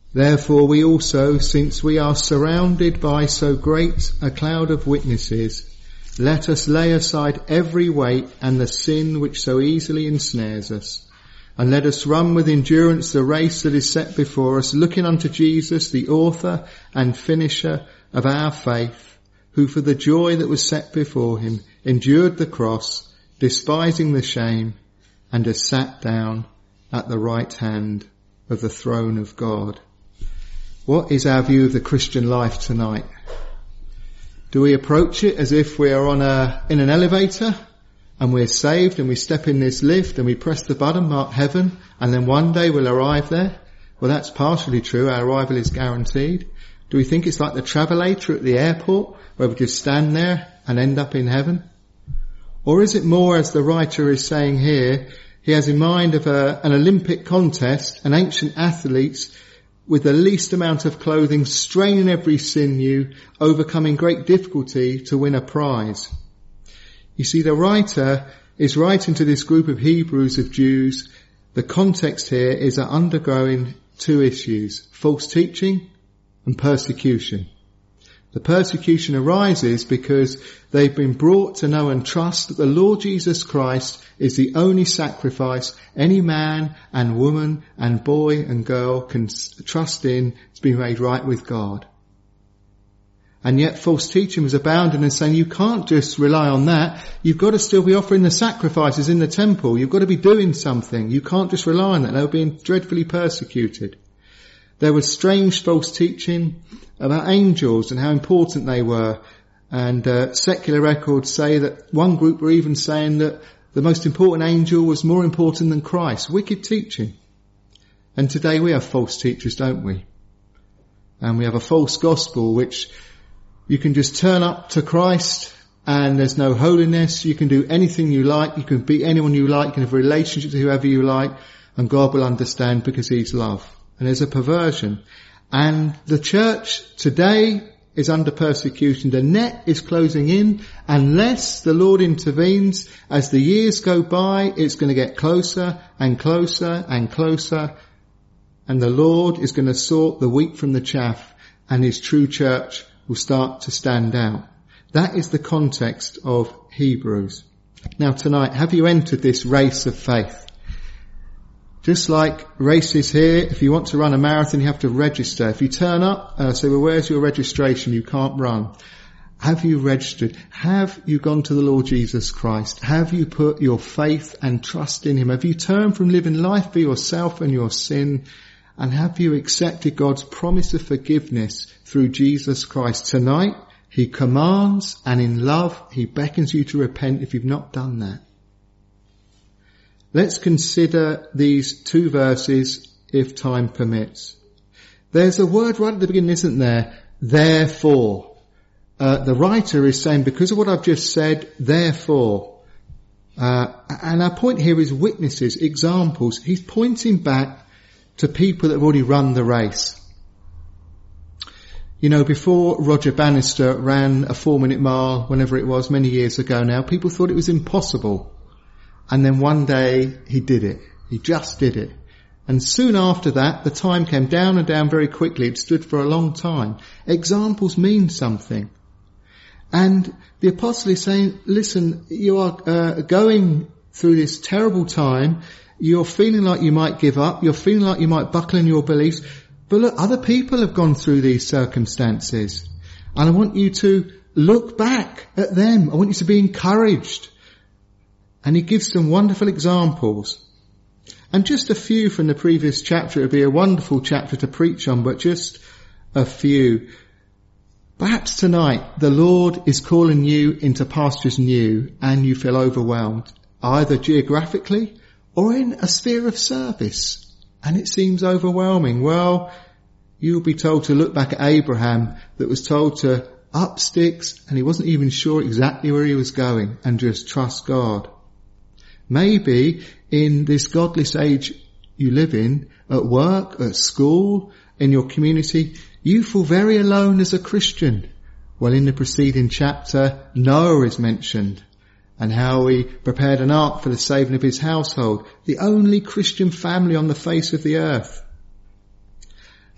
Therefore we also, since we are surrounded by so great a cloud of witnesses, let us lay aside every weight and the sin which so easily ensnares us, and let us run with endurance the race that is set before us, looking unto Jesus, the author and finisher of our faith, who for the joy that was set before him endured the cross, despising the shame, and has sat down at the right hand of the throne of God. What is our view of the Christian life tonight? Do we approach it as if we are in an elevator and we're saved and we step in this lift and we press the button, mark heaven, and then one day we'll arrive there? Well, that's partially true. Our arrival is guaranteed. Do we think it's like the travelator at the airport where we just stand there and end up in heaven? Or is it more, as the writer is saying here, he has in mind of an Olympic contest, and ancient athletes with the least amount of clothing, straining every sinew, overcoming great difficulty to win a prize. You see, the writer is writing to this group of Hebrews, of Jews. The context here is they're undergoing two issues: false teaching and persecution. The persecution arises because they've been brought to know and trust that the Lord Jesus Christ is the only sacrifice any man and woman and boy and girl can trust in to be made right with God. And yet false teaching was abounding and saying you can't just rely on that. You've got to still be offering the sacrifices in the temple. You've got to be doing something. You can't just rely on that. They were being dreadfully persecuted. There was strange false teaching about angels and how important they were. And secular records say that one group were even saying that the most important angel was more important than Christ. Wicked teaching. And today we have false teachers, don't we? And we have a false gospel which you can just turn up to Christ and there's no holiness. You can do anything you like. You can be anyone you like. You can have a relationship with whoever you like. And God will understand because he's love. And there's a perversion. And the church today is under persecution. The net is closing in. Unless the Lord intervenes, as the years go by, it's going to get closer and closer and closer. And the Lord is going to sort the wheat from the chaff, and his true church will start to stand out. That is the context of Hebrews. Now tonight, have you entered this race of faith? Just like races here, if you want to run a marathon, you have to register. If you turn up, say, well, where's your registration? You can't run. Have you registered? Have you gone to the Lord Jesus Christ? Have you put your faith and trust in him? Have you turned from living life for yourself and your sin? And have you accepted God's promise of forgiveness through Jesus Christ? Tonight, he commands, and in love, he beckons you to repent if you've not done that. Let's consider these two verses if time permits. There's a word right at the beginning, isn't there? Therefore. The writer is saying, because of what I've just said, therefore. And our point here is witnesses, examples. He's pointing back to people that have already run the race. You know, before Roger Bannister ran a 4-minute mile, whenever it was, many years ago now, people thought it was impossible. And then one day he did it. He just did it. And soon after that, the time came down and down very quickly. It stood for a long time. Examples mean something. And the apostle is saying, listen, you are going through this terrible time. You're feeling like you might give up. You're feeling like you might buckle in your beliefs. But look, other people have gone through these circumstances. And I want you to look back at them. I want you to be encouraged. And he gives some wonderful examples. And just a few from the previous chapter. It would be a wonderful chapter to preach on, but just a few. Perhaps tonight the Lord is calling you into pastures new and you feel overwhelmed, either geographically or in a sphere of service. And it seems overwhelming. Well, you'll be told to look back at Abraham that was told to up sticks and he wasn't even sure exactly where he was going, and just trust God. Maybe in this godless age you live in, at work, at school, in your community, you feel very alone as a Christian. Well, in the preceding chapter, Noah is mentioned, and how he prepared an ark for the saving of his household, the only Christian family on the face of the earth. Perhaps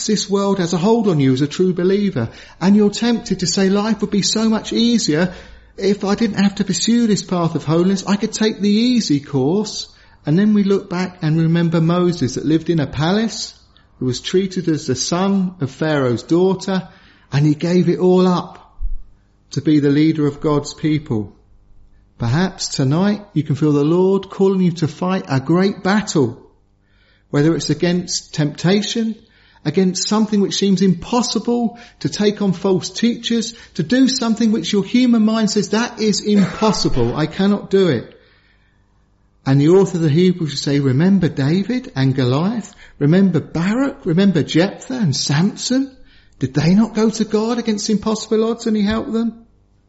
perhaps this world has a hold on you as a true believer, and you're tempted to say life would be so much easier if I didn't have to pursue this path of holiness. I could take the easy course. And then we look back and remember Moses, that lived in a palace, who was treated as the son of Pharaoh's daughter, and he gave it all up to be the leader of God's people. Perhaps tonight you can feel the Lord calling you to fight a great battle, whether it's against temptation, against something which seems impossible, to take on false teachers, to do something which your human mind says, that is impossible, I cannot do it. And the author of the Hebrews will say, remember David and Goliath, remember Barak, remember Jephthah and Samson. Did they not go to God against impossible odds and he helped them?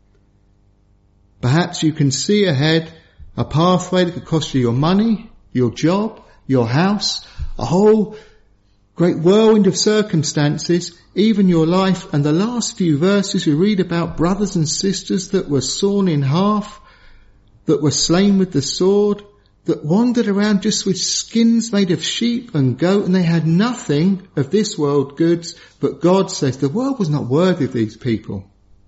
Perhaps you can see ahead a pathway that could cost you your money, your job, your house, a whole great whirlwind of circumstances, even your life. And the last few verses we read about brothers and sisters that were sawn in half, that were slain with the sword, that wandered around just with skins made of sheep and goat, and they had nothing of this world goods. But God says the world was not worthy of these people.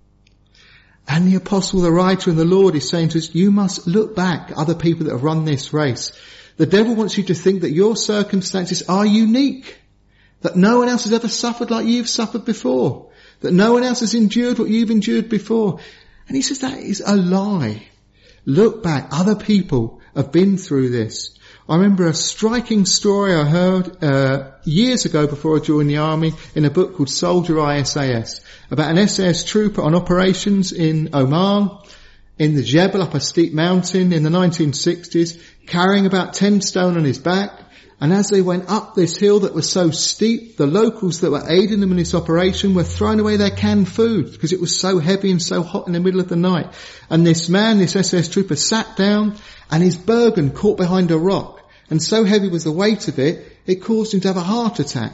And the apostle, the writer, and the Lord is saying to us, you must look back at other people that have run this race. The devil wants you to think that your circumstances are unique, that no one else has ever suffered like you've suffered before, that no one else has endured what you've endured before. And he says that is a lie. Look back. Other people have been through this. I remember a striking story I heard years ago before I joined the army in a book called Soldier ISAS, about an SAS trooper on operations in Oman, in the Jebel, up a steep mountain in the 1960s, carrying about 10 stone on his back. And as they went up this hill that was so steep, the locals that were aiding them in this operation were throwing away their canned food because it was so heavy and so hot in the middle of the night. And this man, this SS trooper, sat down and his Bergen caught behind a rock. And so heavy was the weight of it, it caused him to have a heart attack.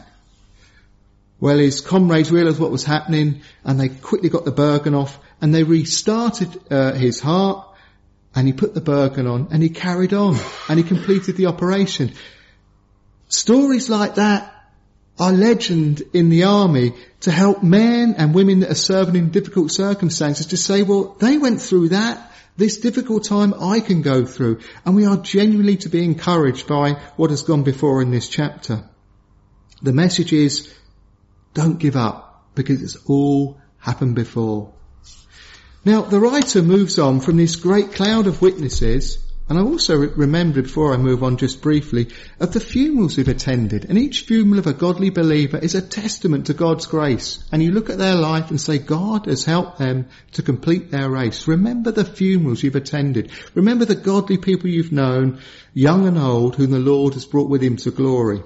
Well, his comrades realised what was happening and they quickly got the Bergen off and they restarted his heart, and he put the Bergen on and he carried on and he completed the operation. Stories like that are legend in the army to help men and women that are serving in difficult circumstances to say, well, they went through that. This difficult time I can go through. And we are genuinely to be encouraged by what has gone before in this chapter. The message is, don't give up, because it's all happened before. Now, the writer moves on from this great cloud of witnesses. And I also remember, before I move on just briefly, of the funerals we've attended. And each funeral of a godly believer is a testament to God's grace. And you look at their life and say, God has helped them to complete their race. Remember the funerals you've attended. Remember the godly people you've known, young and old, whom the Lord has brought with him to glory.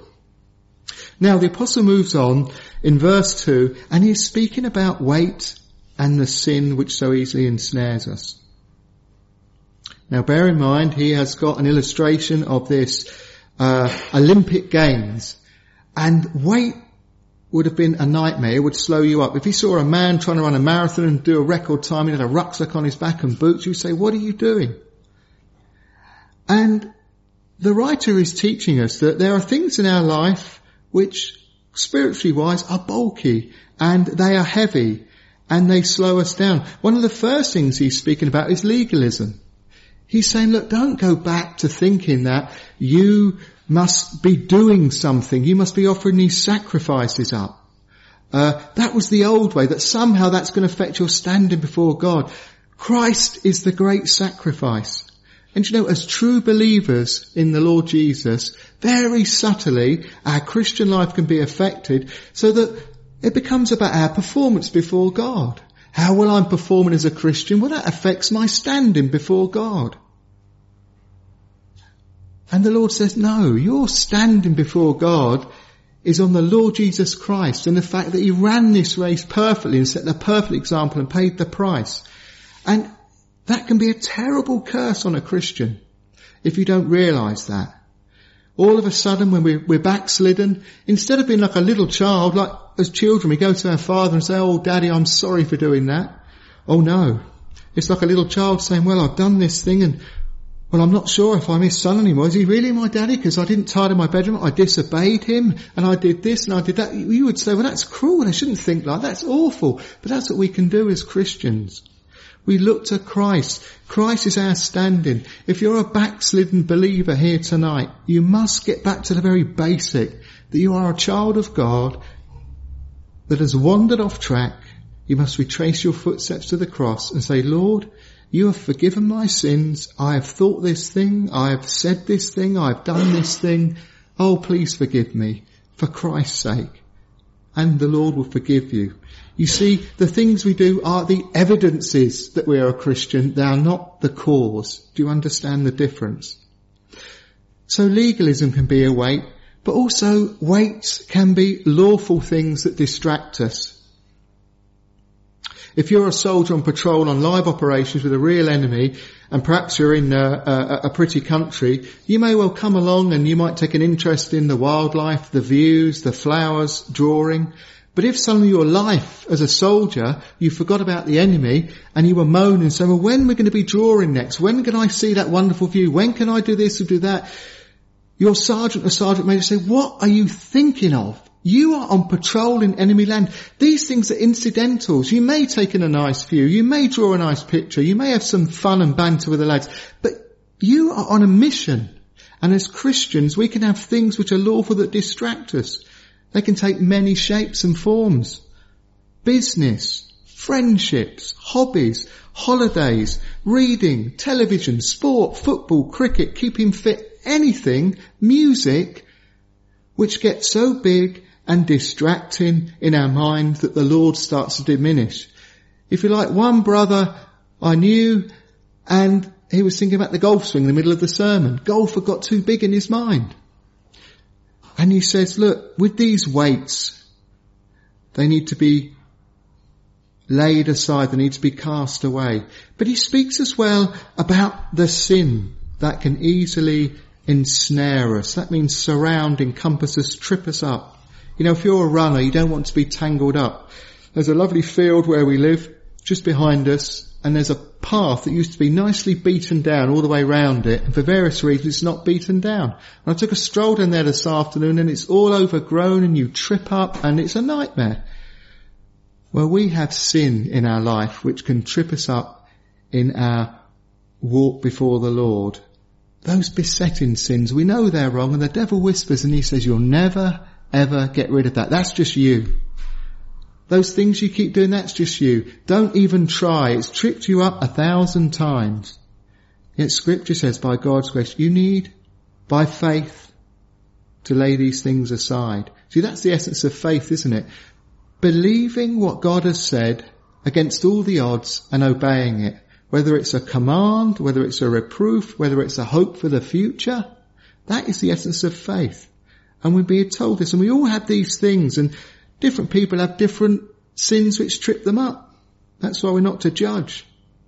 Now, the apostle moves on in verse 2, and he's speaking about weight and the sin which so easily ensnares us. Now bear in mind, he has got an illustration of this Olympic Games, and weight would have been a nightmare. It would slow you up. If you saw a man trying to run a marathon and do a record time, he had a rucksack on his back and boots, you'd say, what are you doing? And the writer is teaching us that there are things in our life which, spiritually wise, are bulky and they are heavy and they slow us down. One of the first things he's speaking about is legalism. He's saying, look, don't go back to thinking that you must be doing something. You must be offering these sacrifices up. That was the old way, that somehow that's going to affect your standing before God. Christ is the great sacrifice. And you know, as true believers in the Lord Jesus, very subtly, our Christian life can be affected so that it becomes about our performance before God. How well I'm performing as a Christian? Well, that affects my standing before God. And the Lord says, no, your standing before God is on the Lord Jesus Christ and the fact that he ran this race perfectly and set the perfect example and paid the price. And that can be a terrible curse on a Christian if you don't realise that. All of a sudden, when we're backslidden, instead of being like a little child, like as children, we go to our father and say, oh, Daddy, I'm sorry for doing that. Oh, no. It's like a little child saying, well, I've done this thing and, well, I'm not sure if I'm his son anymore. Is he really my daddy? Because I didn't tidy my bedroom, I disobeyed him, and I did this and I did that. You would say, well, that's cruel. I shouldn't think like that. That's awful. But that's what we can do as Christians. We look to Christ. Christ is our standing. If you're a backslidden believer here tonight, you must get back to the very basic, that you are a child of God that has wandered off track. You must retrace your footsteps to the cross and say, Lord, you have forgiven my sins. I have thought this thing. I have said this thing. I have done this thing. Oh, please forgive me for Christ's sake. And the Lord will forgive you. You see, the things we do are the evidences that we are a Christian. They are not the cause. Do you understand the difference? So legalism can be a weight, but also weights can be lawful things that distract us. If you're a soldier on patrol on live operations with a real enemy, and perhaps you're in a pretty country, you may well come along and you might take an interest in the wildlife, the views, the flowers, drawing. But if suddenly your life as a soldier, you forgot about the enemy and you were moaning and saying, well, when are we going to be drawing next? When can I see that wonderful view? When can I do this or do that? Your sergeant or sergeant major say, what are you thinking of? You are on patrol in enemy land. These things are incidentals. You may take in a nice view. You may draw a nice picture. You may have some fun and banter with the lads. But you are on a mission. And as Christians, we can have things which are lawful that distract us. They can take many shapes and forms. Business, friendships, hobbies, holidays, reading, television, sport, football, cricket, keeping fit, anything, music, which gets so big and distracting in our mind that the Lord starts to diminish. If you like, one brother I knew, and he was thinking about the golf swing in the middle of the sermon. Golf had got too big in his mind. And he says, look, with these weights, they need to be laid aside, they need to be cast away. But he speaks as well about the sin that can easily ensnare us. That means surround, encompass us, trip us up. You know, if you're a runner, you don't want to be tangled up. There's a lovely field where we live, just behind us, and there's a path that used to be nicely beaten down all the way round it, and for various reasons it's not beaten down. And I took a stroll down there this afternoon, and it's all overgrown, and you trip up, and it's a nightmare. Well, we have sin in our life which can trip us up in our walk before the Lord. Those besetting sins, we know they're wrong, and the devil whispers and he says, you'll never ever get rid of that. That's just you. Those things you keep doing, that's just you. Don't even try. It's tripped you up 1,000 times. Yet Scripture says, by God's grace, you need, by faith, to lay these things aside. See, that's the essence of faith, isn't it? Believing what God has said against all the odds and obeying it. Whether it's a command, whether it's a reproof, whether it's a hope for the future, that is the essence of faith. And we're being told this, and we all have these things, and different people have different sins which trip them up. That's why we're not to judge.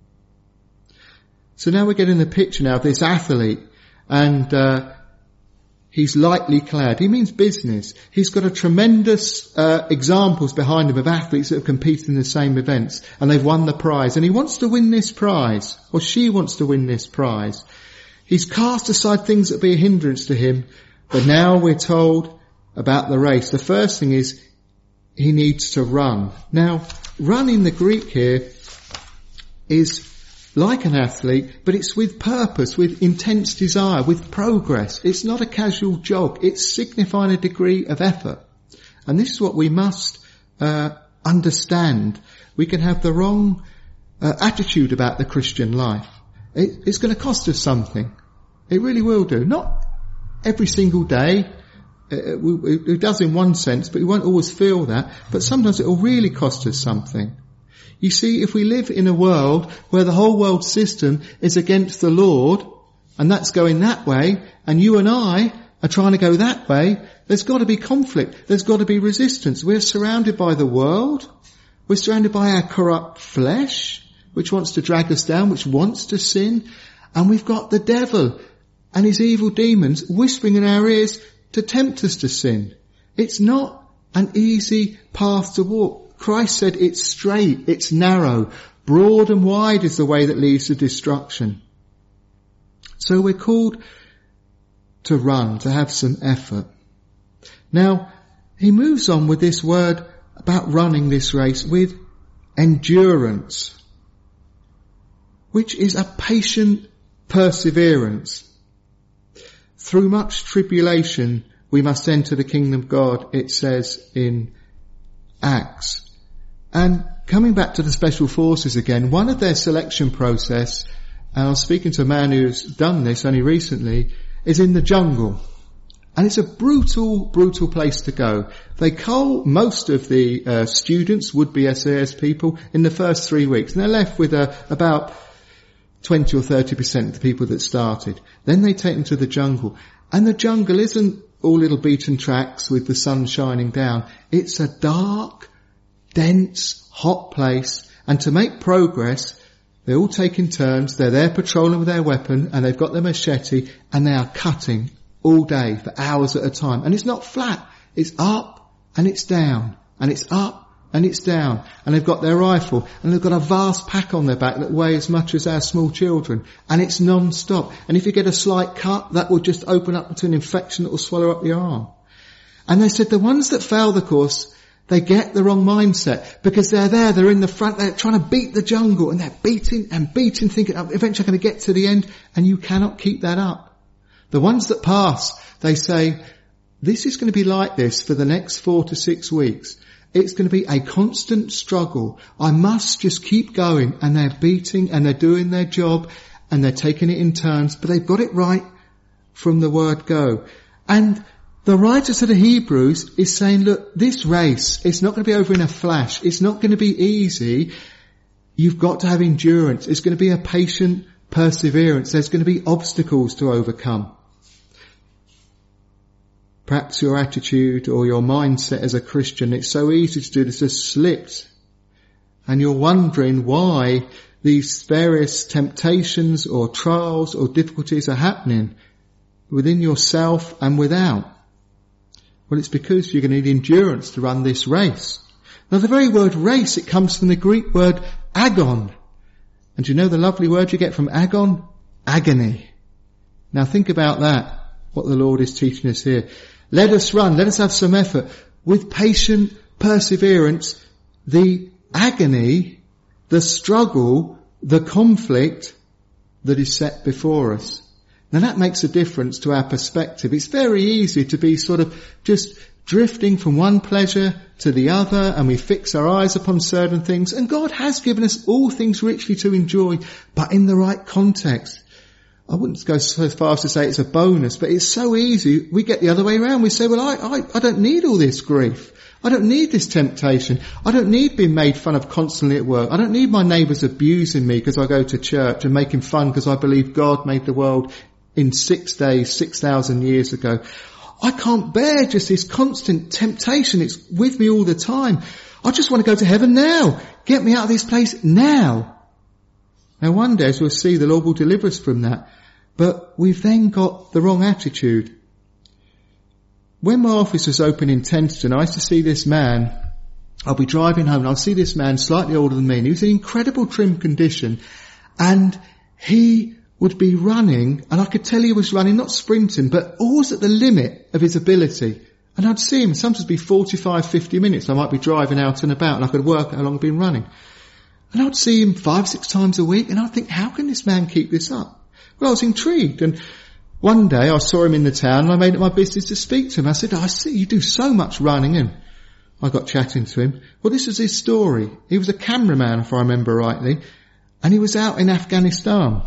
So now we're getting the picture now of this athlete, and he's lightly clad. He means business. He's got a tremendous examples behind him of athletes that have competed in the same events, and they've won the prize, and he wants to win this prize, or she wants to win this prize. He's cast aside things that be a hindrance to him. But now we're told about the race. The first thing is he needs to run. Now, run in the Greek here is like an athlete, but it's with purpose, with intense desire, with progress. It's not a casual jog. It's signifying a degree of effort. And this is what we must understand. We can have the wrong attitude about the Christian life. It's going to cost us something. It really will do. Not every single day. It does in one sense, but we won't always feel that. But sometimes it will really cost us something. You see, if we live in a world where the whole world system is against the Lord, and that's going that way, and you and I are trying to go that way, there's got to be conflict. There's got to be resistance. We're surrounded by the world. We're surrounded by our corrupt flesh, which wants to drag us down, which wants to sin. And we've got the devil and his evil demons whispering in our ears to tempt us to sin. It's not an easy path to walk. Christ said it's straight, it's narrow, broad and wide is the way that leads to destruction. So we're called to run, to have some effort. Now, he moves on with this word about running this race with endurance, which is a patient perseverance. Through much tribulation, we must enter the kingdom of God, it says in Acts. And coming back to the special forces again, one of their selection process, and I was speaking to a man who's done this only recently, is in the jungle. And it's a brutal, brutal place to go. They cull most of the students, would-be SAS people, in the first 3 weeks. And they're left with about 20 or 30% of the people that started. Then they take them to the jungle. And the jungle isn't all little beaten tracks with the sun shining down. It's a dark, dense, hot place. And to make progress, they're all taking turns. They're there patrolling with their weapon, and they've got their machete, and they are cutting all day for hours at a time. And it's not flat. It's up and it's down, and it's up and it's down. And they've got their rifle, and they've got a vast pack on their back that weigh as much as our small children. And it's non-stop. And if you get a slight cut, that will just open up to an infection that will swallow up your arm. And they said the ones that fail the course, they get the wrong mindset, because they're in the front, they're trying to beat the jungle, and they're beating and beating, thinking, oh, eventually I'm going to get to the end, and you cannot keep that up. The ones that pass, they say, this is going to be like this for the next 4 to 6 weeks. It's going to be a constant struggle. I must just keep going. And they're beating, and they're doing their job, and they're taking it in turns, but they've got it right from the word go. And the writer to the Hebrews is saying, look, this race, it's not going to be over in a flash. It's not going to be easy. You've got to have endurance. It's going to be a patient perseverance. There's going to be obstacles to overcome. Perhaps your attitude or your mindset as a Christian, it's so easy to do this, has slipped. And you're wondering why these various temptations or trials or difficulties are happening within yourself and without. Well, it's because you're going to need endurance to run this race. Now, the very word race, it comes from the Greek word agon. And do you know the lovely word you get from agon? Agony. Now think about that, what the Lord is teaching us here. Let us run, let us have some effort with patient perseverance, the agony, the struggle, the conflict that is set before us. Now that makes a difference to our perspective. It's very easy to be sort of just drifting from one pleasure to the other, and we fix our eyes upon certain things, and God has given us all things richly to enjoy, but in the right context. I wouldn't go so far as to say it's a bonus, but it's so easy. We get the other way around. We say, well, I don't need all this grief. I don't need this temptation. I don't need being made fun of constantly at work. I don't need my neighbours abusing me because I go to church and making fun because I believe God made the world in 6 days, 6,000 years ago. I can't bear just this constant temptation. It's with me all the time. I just want to go to heaven now. Get me out of this place now. Now one day, as we'll see, the Lord will deliver us from that. But we've then got the wrong attitude. When my office was open in Tenterden, I used to see this man. I'll be driving home and I'll see this man slightly older than me, and he was in incredible trim condition, and he would be running, and I could tell he was running, not sprinting, but always at the limit of his ability. And I'd see him sometimes be 45, 50 minutes. I might be driving out and about, and I could work how long I'd been running. And I'd see him 5, 6 times a week, and I'd think, how can this man keep this up? Well, I was intrigued, and one day I saw him in the town, and I made it my business to speak to him. I said, I see you do so much running, and I got chatting to him. Well, this was his story. He was a cameraman, if I remember rightly, and he was out in Afghanistan.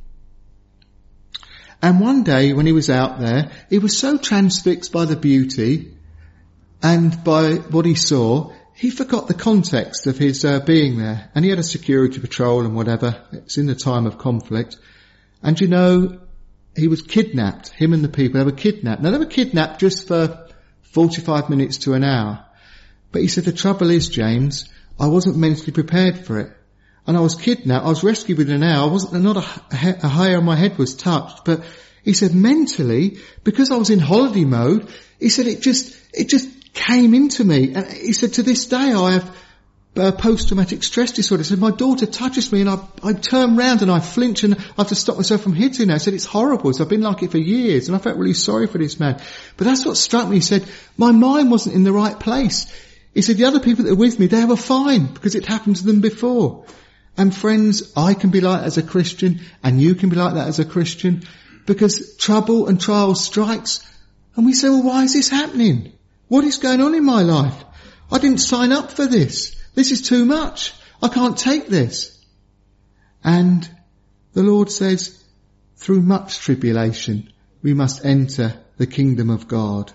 And one day when he was out there, he was so transfixed by the beauty and by what he saw, he forgot the context of his being there. And he had a security patrol and whatever. It's in the time of conflict. And you know, he was kidnapped. Him and the people, they were kidnapped. Now they were kidnapped just for 45 minutes to an hour. But he said, the trouble is, James, I wasn't mentally prepared for it. And I was kidnapped. I was rescued within an hour. Not a hair on my head was touched. But he said mentally, because I was in holiday mode, he said it just came into me. And he said to this day I have post-traumatic stress disorder. He said, my daughter touches me and I turn round and I flinch and I have to stop myself from hitting her. He said, it's horrible. So I've been like it for years and I felt really sorry for this man. But that's what struck me. He said, my mind wasn't in the right place. He said, the other people that are with me, they were fine because it happened to them before. And friends, I can be like that as a Christian and you can be like that as a Christian because trouble and trials strikes and we say, well, why is this happening? What is going on in my life? I didn't sign up for this. This is too much. I can't take this. And the Lord says, through much tribulation, we must enter the kingdom of God.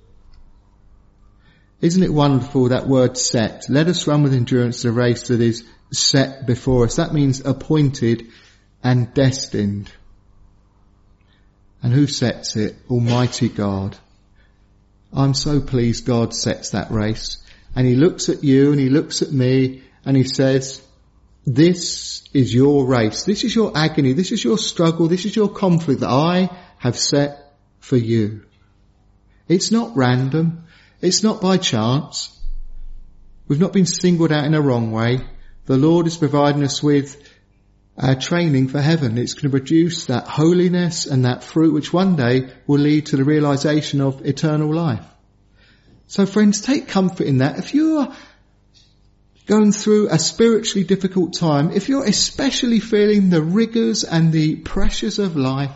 Isn't it wonderful, that word set? Let us run with endurance the race that is set before us. That means appointed and destined. And who sets it? Almighty God. I'm so pleased God sets that race. And he looks at you and he looks at me and he says, this is your race. This is your agony. This is your struggle. This is your conflict that I have set for you. It's not random. It's not by chance. We've not been singled out in a wrong way. The Lord is providing us with training for heaven. It's going to produce that holiness and that fruit which one day will lead to the realization of eternal life. So friends, take comfort in that. If you are going through a spiritually difficult time, if you're especially feeling the rigours and the pressures of life,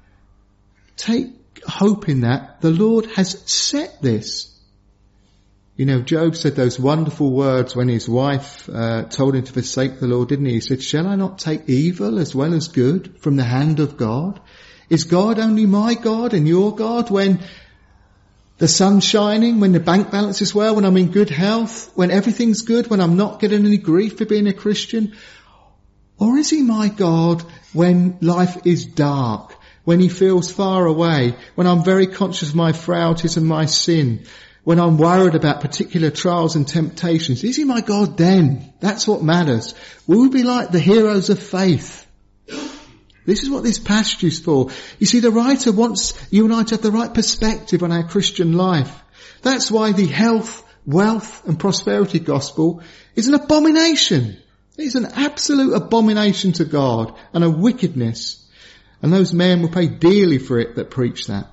take hope in that. The Lord has set this. You know, Job said those wonderful words when his wife told him to forsake the Lord, didn't he? He said, shall I not take evil as well as good from the hand of God? Is God only my God and your God when the sun's shining, when the bank balance is well, when I'm in good health, when everything's good, when I'm not getting any grief for being a Christian? Or is he my God when life is dark, when he feels far away, when I'm very conscious of my frailties and my sin, when I'm worried about particular trials and temptations? Is he my God then? That's what matters. Will we be like the heroes of faith? This is what this passage is for. You see, the writer wants you and I to have the right perspective on our Christian life. That's why the health, wealth and prosperity gospel is an abomination. It's an absolute abomination to God and a wickedness. And those men will pay dearly for it that preach that.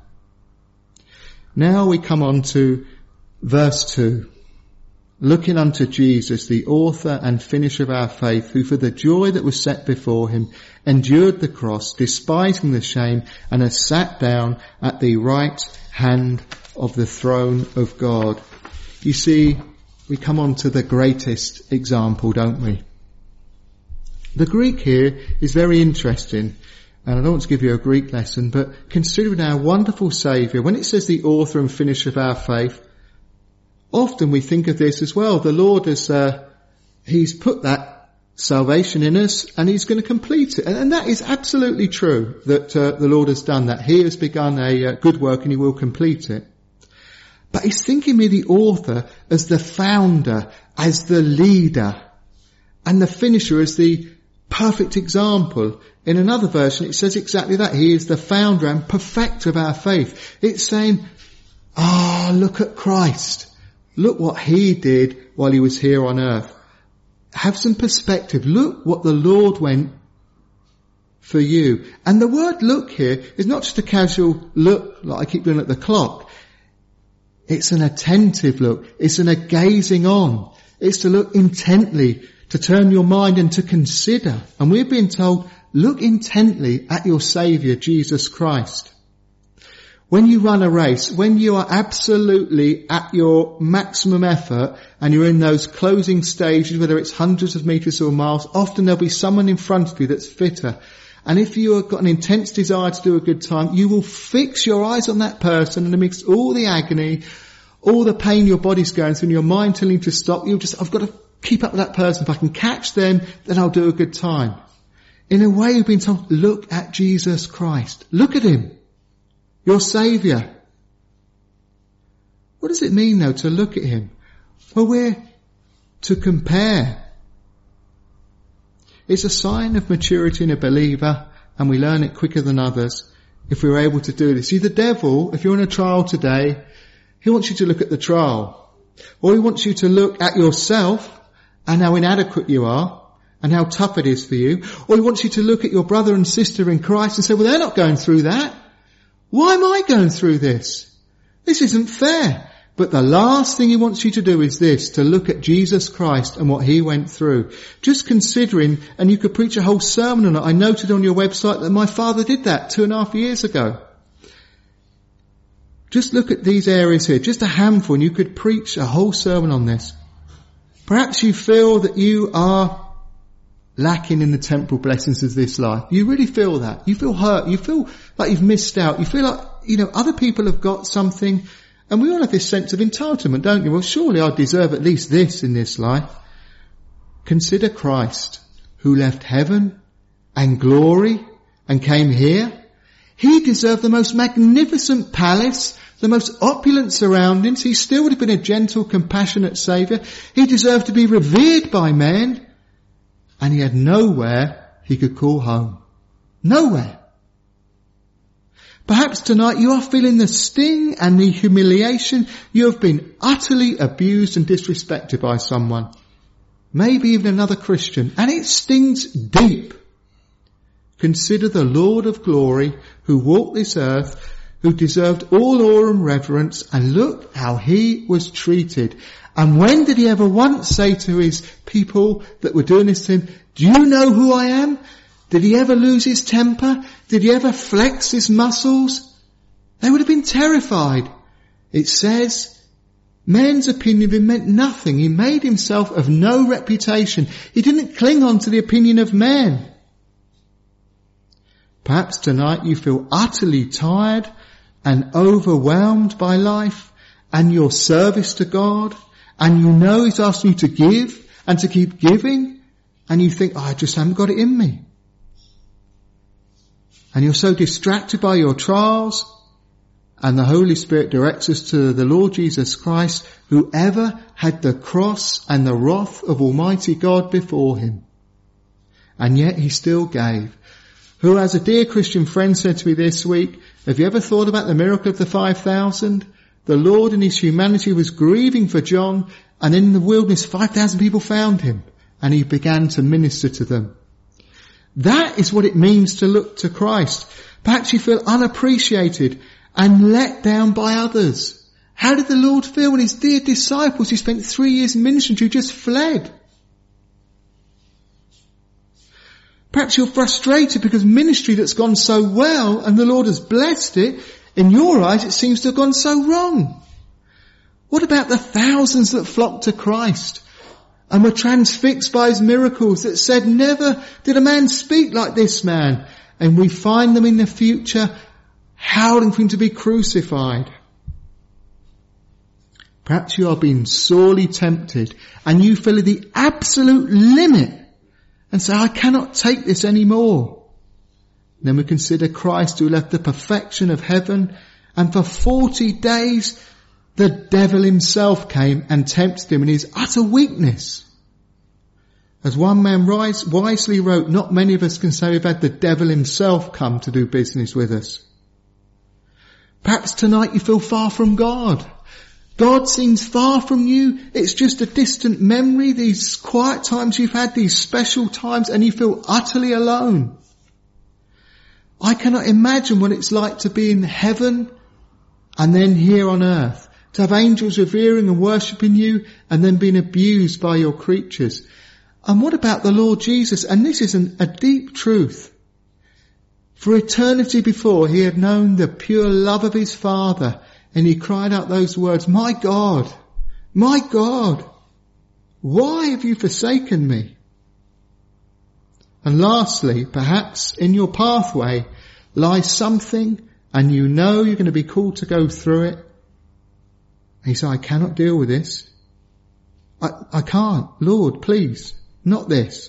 Now we come on to verse 2. Looking unto Jesus, the author and finisher of our faith, who for the joy that was set before him endured the cross, despising the shame, and has sat down at the right hand of the throne of God. You see, we come on to the greatest example, don't we? The Greek here is very interesting, and I don't want to give you a Greek lesson, but considering our wonderful Saviour, when it says the author and finisher of our faith, often we think of this as well. The Lord has, he's put that salvation in us and he's going to complete it. And that is absolutely true, that the Lord has done that. He has begun a good work and he will complete it. But he's thinking me the author as the founder, as the leader, and the finisher as the perfect example. In another version it says exactly that. He is the founder and perfecter of our faith. It's saying, look at Christ. Look what he did while he was here on earth. Have some perspective. Look what the Lord went for you. And the word look here is not just a casual look like I keep doing at the clock. It's an attentive look. It's a gazing on. It's to look intently, to turn your mind and to consider. And we're being told, look intently at your Saviour, Jesus Christ. When you run a race, when you are absolutely at your maximum effort and you're in those closing stages, whether it's hundreds of metres or miles, often there'll be someone in front of you that's fitter. And if you have got an intense desire to do a good time, you will fix your eyes on that person, and amidst all the agony, all the pain your body's going through and your mind telling you to stop, I've got to keep up with that person. If I can catch them, then I'll do a good time. In a way, you've been told, look at Jesus Christ. Look at him. Your Saviour. What does it mean, though, to look at him? Well, we're to compare. It's a sign of maturity in a believer, and we learn it quicker than others if we're able to do this. See, the devil, if you're in a trial today, he wants you to look at the trial. Or he wants you to look at yourself and how inadequate you are and how tough it is for you. Or he wants you to look at your brother and sister in Christ and say, well, they're not going through that. Why am I going through this? This isn't fair. But the last thing he wants you to do is this, to look at Jesus Christ and what he went through. Just considering, and you could preach a whole sermon on it. I noted on your website that my father did that 2.5 years ago. Just look at these areas here, just a handful, and you could preach a whole sermon on this. Perhaps you feel that you are lacking in the temporal blessings of this life. You really feel that. You feel hurt. You feel like you've missed out. You feel like, other people have got something. And we all have this sense of entitlement, don't you? Well, surely I deserve at least this in this life. Consider Christ, who left heaven and glory and came here. He deserved the most magnificent palace, the most opulent surroundings. He still would have been a gentle, compassionate Saviour. He deserved to be revered by men. And he had nowhere he could call home. Nowhere. Perhaps tonight you are feeling the sting and the humiliation. You have been utterly abused and disrespected by someone. Maybe even another Christian. And it stings deep. Consider the Lord of glory who walked this earth, who deserved all awe and reverence, and look how he was treated. And when did he ever once say to his people that were doing this to him, do you know who I am? Did he ever lose his temper? Did he ever flex his muscles? They would have been terrified. It says, men's opinion of him meant nothing. He made himself of no reputation. He didn't cling on to the opinion of men. Perhaps tonight you feel utterly tired and overwhelmed by life and your service to God, and you know he's asking you to give and to keep giving, and you think, I just haven't got it in me. And you're so distracted by your trials, and the Holy Spirit directs us to the Lord Jesus Christ, who ever had the cross and the wrath of Almighty God before him. And yet he still gave. Who, as a dear Christian friend said to me this week, have you ever thought about the miracle of the 5,000? The Lord in his humanity was grieving for John, and in the wilderness 5,000 people found him, and he began to minister to them. That is what it means to look to Christ. Perhaps you feel unappreciated and let down by others. How did the Lord feel when his dear disciples who spent 3 years in ministry to just fled? Perhaps you're frustrated because ministry that's gone so well and the Lord has blessed it, in your eyes it seems to have gone so wrong. What about the thousands that flocked to Christ and were transfixed by his miracles, that said, never did a man speak like this man? And we find them in the future howling for him to be crucified. Perhaps you are being sorely tempted and you feel at the absolute limit and say, I cannot take this anymore. Then we consider Christ, who left the perfection of heaven, and for 40 days the devil himself came and tempted him in his utter weakness. As one man wisely wrote, not many of us can say we've had the devil himself come to do business with us. Perhaps tonight you feel far from God. God seems far from you. It's just a distant memory, these quiet times you've had, these special times, and you feel utterly alone. I cannot imagine what it's like to be in heaven and then here on earth, to have angels revering and worshipping you and then being abused by your creatures. And what about the Lord Jesus? And this is a deep truth. For eternity before, he had known the pure love of his Father, and he cried out those words, my God, why have you forsaken me? And lastly, perhaps in your pathway lies something, and you know you're going to be called to go through it. And you say, I cannot deal with this. I can't. Lord, please, not this.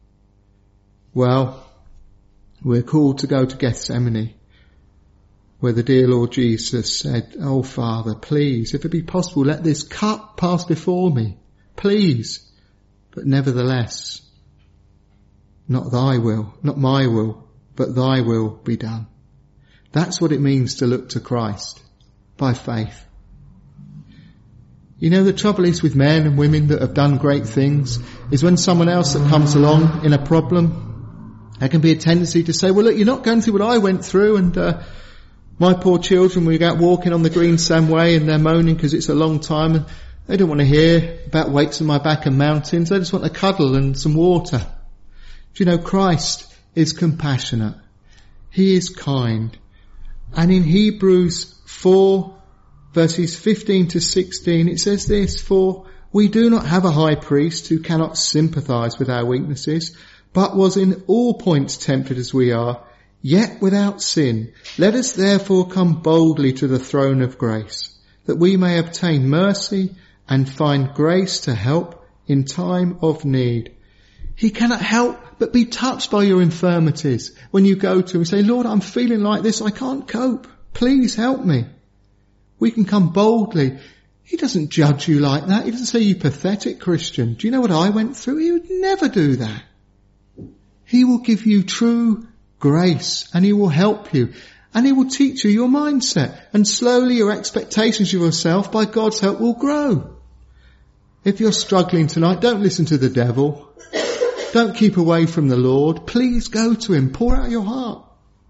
Well, we're called to go to Gethsemane, where the dear Lord Jesus said, oh Father, please, if it be possible, let this cup pass before me. Please. But nevertheless, not thy will, not my will, but thy will be done. That's what it means to look to Christ by faith. You know, the trouble is with men and women that have done great things is when someone else that comes along in a problem, there can be a tendency to say, well, look, you're not going through what I went through, and my poor children, we go out walking on the Green Sand Way and they're moaning because it's a long time, and they don't want to hear about weights on my back and mountains. They just want a cuddle and some water. Do you know, Christ is compassionate. He is kind. And in Hebrews 4, verses 15 to 16, it says this, "For we do not have a high priest who cannot sympathize with our weaknesses, but was in all points tempted as we are, yet without sin. Let us therefore come boldly to the throne of grace, that we may obtain mercy and find grace to help in time of need." He cannot help but be touched by your infirmities. When you go to him and say, "Lord, I'm feeling like this, I can't cope. Please help me." We can come boldly. He doesn't judge you like that. He doesn't say, "You pathetic Christian. Do you know what I went through?" He would never do that. He will give you true grace, and he will help you, and he will teach you your mindset, and slowly your expectations of yourself by God's help will grow. If you're struggling tonight, don't listen to the devil. Don't keep away from the Lord. Please go to him. Pour out your heart.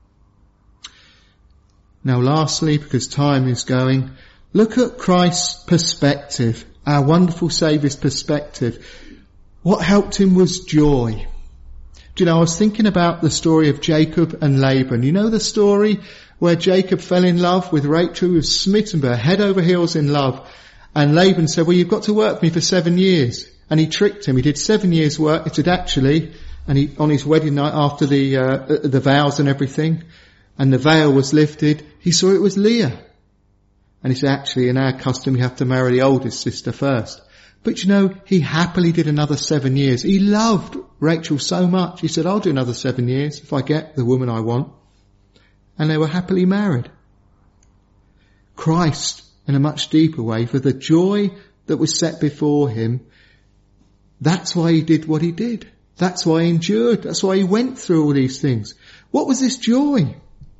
Now lastly, because time is going, look at Christ's perspective, our wonderful Saviour's perspective. What helped him was joy. Do you know, I was thinking about the story of Jacob and Laban. You know the story where Jacob fell in love with Rachel, who was smitten by her, head over heels in love. And Laban said, "Well, you've got to work for me for 7 years. And he tricked him. He did 7 years' work. It said actually, and he, on his wedding night after the vows and everything, and the veil was lifted, he saw it was Leah. And he said, actually, in our custom, you have to marry the oldest sister first. But you know, he happily did another 7 years. He loved Rachel so much. He said, "I'll do another 7 years if I get the woman I want." And they were happily married. Christ, in a much deeper way, for the joy that was set before him, that's why he did what he did. That's why he endured. That's why he went through all these things. What was this joy?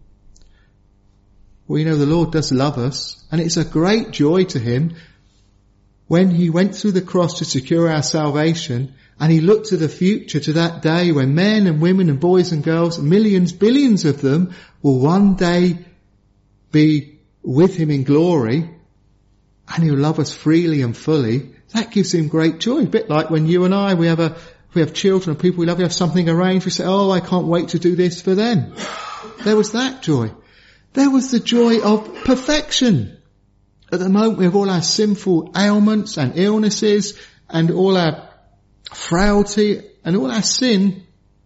Well, you know, the Lord does love us, and it's a great joy to him when he went through the cross to secure our salvation, and he looked to the future, to that day when men and women and boys and girls, millions, billions of them, will one day be with him in glory, and he'll love us freely and fully. That gives him great joy. A bit like when you and I, we have children and people we love, we have something arranged, we say, "Oh, I can't wait to do this for them." There was that joy. There was the joy of perfection. At the moment we have all our sinful ailments and illnesses and all our frailty and all our sin.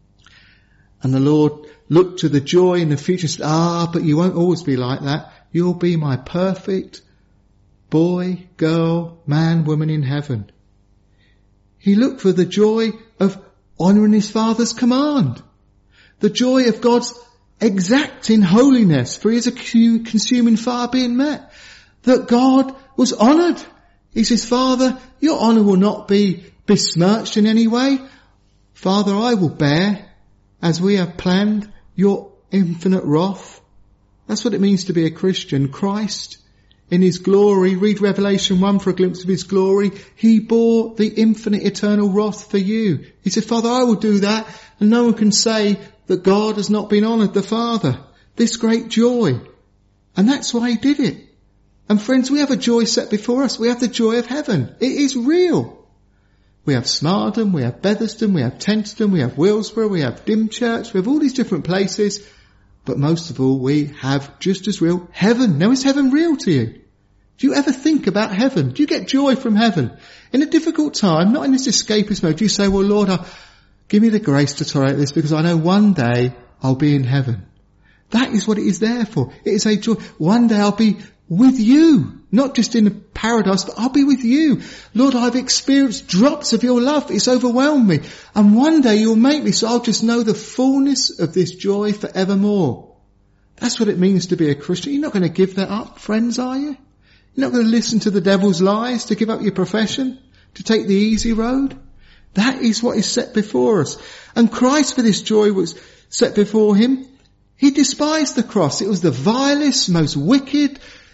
And the Lord looked to the joy in the future and said, but you won't always be like that. You'll be my perfect boy, girl, man, woman in heaven. He looked for the joy of honouring his Father's command. The joy of God's exacting holiness, for he is a consuming fire being met. That God was honoured. He says, "Father, your honour will not be besmirched in any way. Father, I will bear, as we have planned, your infinite wrath." That's what it means to be a Christian. Christ, in his glory, read Revelation 1 for a glimpse of his glory. He bore the infinite eternal wrath for you. He said, "Father, I will do that." And no one can say that God has not been honoured, the Father. This great joy. And that's why he did it. And friends, we have a joy set before us. We have the joy of heaven. It is real. We have Smardon, we have Betherston, we have Tenterden, we have Willsborough, we have Dymchurch, we have all these different places. But most of all, we have just as real heaven. Now, is heaven real to you? Do you ever think about heaven? Do you get joy from heaven? In a difficult time, not in this escapist mode, do you say, "Well, Lord, give me the grace to tolerate this because I know one day I'll be in heaven." That is what it is there for. It is a joy. One day I'll be with you. Not just in a paradise, but I'll be with you. Lord, I've experienced drops of your love. It's overwhelmed me. And one day you'll make me so I'll just know the fullness of this joy forevermore. That's what it means to be a Christian. You're not going to give that up, friends, are you? You're not going to listen to the devil's lies, to give up your profession, to take the easy road. That is what is set before us. And Christ, for this joy was set before him, he despised the cross. It was the vilest, most wicked,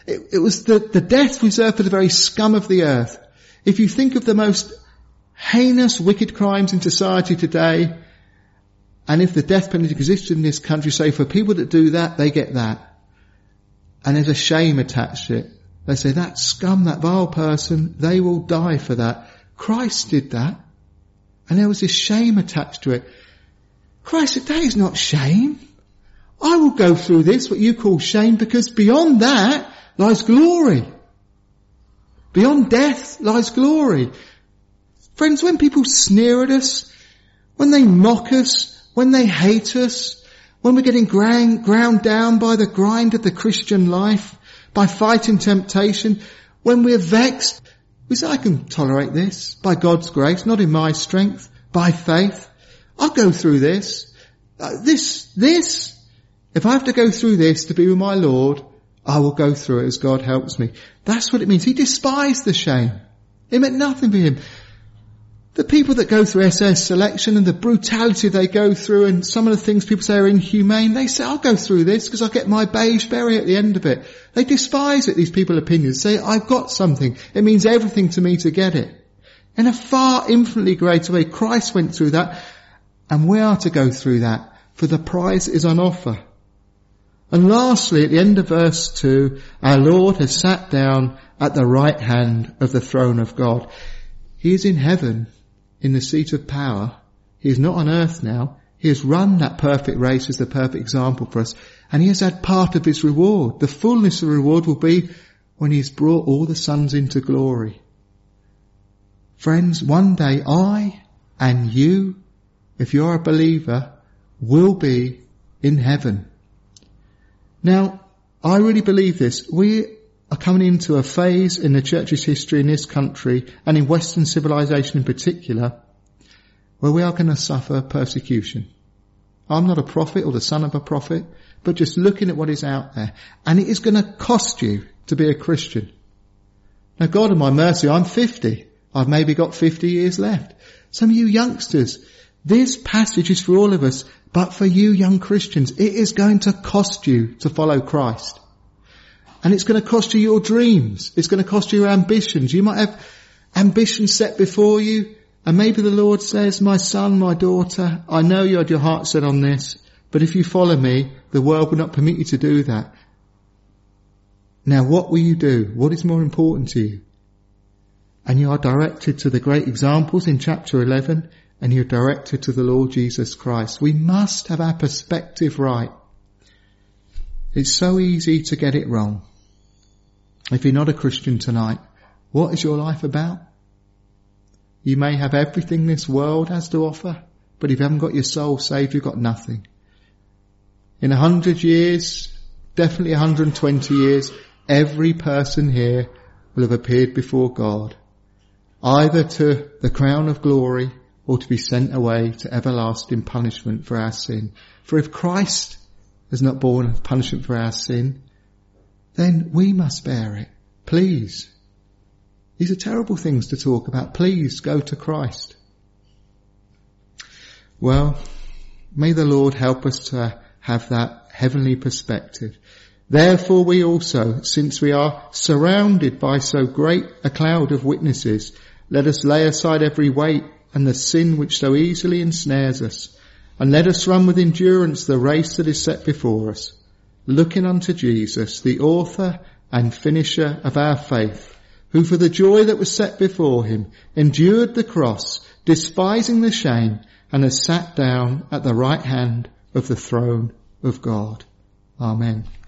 It was the death reserved for the very scum of the earth. If you think of the most heinous, wicked crimes in society today, and if the death penalty existed in this country, say for people that do that, they get that. And there's a shame attached to it. They say, that scum, that vile person, they will die for that. Christ did that. And there was this shame attached to it. Christ said, that is not shame. I will go through this, what you call shame, because beyond that lies glory. Beyond death lies glory. Friends, when people sneer at us, when they mock us, when they hate us, when we're getting ground down by the grind of the Christian life, by fighting temptation, when we're vexed, we say, I can tolerate this by God's grace, not in my strength, by faith. I'll go through this. If I have to go through this to be with my Lord, I will go through it as God helps me. That's what it means. He despised the shame. It meant nothing to him. The people that go through SS selection and the brutality they go through, and some of the things people say are inhumane, they say, I'll go through this because I'll get my beige berry at the end of it. They despise it, these people's opinions. Say, I've got something. It means everything to me to get it. In a far infinitely greater way, Christ went through that, and we are to go through that, for the prize is on offer. And lastly, at the end of verse 2, our Lord has sat down at the right hand of the throne of God. He is in heaven, in the seat of power. He is not on earth now. He has run that perfect race as the perfect example for us, and he has had part of his reward. The fullness of the reward will be when he's brought all the sons into glory. Friends, one day I and you, if you're a believer, will be in heaven. Now, I really believe this. We are coming into a phase in the church's history in this country, and in Western civilization in particular, where we are going to suffer persecution. I'm not a prophet or the son of a prophet, but just looking at what is out there. And it is going to cost you to be a Christian. Now, God in my mercy, I'm 50. I've maybe got 50 years left. Some of you youngsters, this passage is for all of us, but for you young Christians, it is going to cost you to follow Christ. And it's going to cost you your dreams. It's going to cost you your ambitions. You might have ambitions set before you, and maybe the Lord says, my son, my daughter, I know you had your heart set on this, but if you follow me, the world will not permit you to do that. Now, what will you do? What is more important to you? And you are directed to the great examples in chapter 11, and you're directed to the Lord Jesus Christ. We must have our perspective right. It's so easy to get it wrong. If you're not a Christian tonight, what is your life about? You may have everything this world has to offer, but if you haven't got your soul saved, you've got nothing. In 100 years, definitely 120 years, every person here will have appeared before God, either to the crown of glory or to be sent away to everlasting punishment for our sin. For if Christ has not borne punishment for our sin, then we must bear it. Please. These are terrible things to talk about. Please go to Christ. Well, may the Lord help us to have that heavenly perspective. Therefore we also, since we are surrounded by so great a cloud of witnesses, let us lay aside every weight and the sin which so easily ensnares us, and let us run with endurance the race that is set before us, looking unto Jesus, the author and finisher of our faith, who for the joy that was set before him endured the cross, despising the shame, and has sat down at the right hand of the throne of God. Amen.